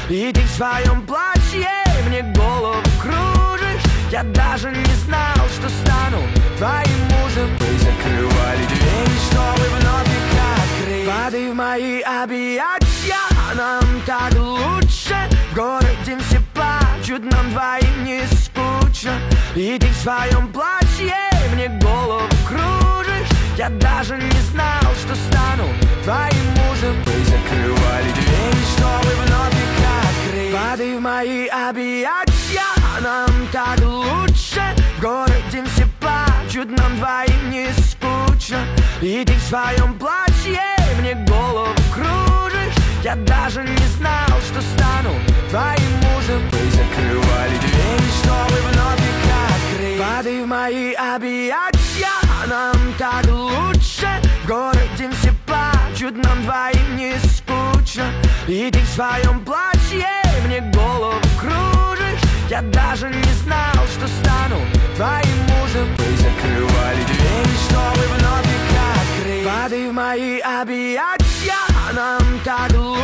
И ты в своем платье мне голову кружишь. Я даже не знал, что стану твоим мужем. Мы закрывали двери, чтобы вновь их открыть. Падай в мои объятия, нам так лучше. В городе все плачут, нам двоим не скучно. И ты в своем платье мне голову кружишь. Я даже не знал, что стану твоим мужем. Мы закрывали двери, чтобы вновь их открыть. Падай в мои объятия, нам так лучше. В городе все плачут, нам двоим не скучно. И ты в своем платье мне голову кружишь. Я даже не знал, что стану твоим мужем. Мы закрывали двери, чтобы вновь их открыть. Падай в мои объятия, нам так лучше. В городе все плачут, нам двоим не скучно. И ты в своем платье мне голову кружишь. Я даже не знал, что стану твоим мужем. Мы закрывали двери, чтобы вновь их открыть. Падай в мои объятия, нам так лучше.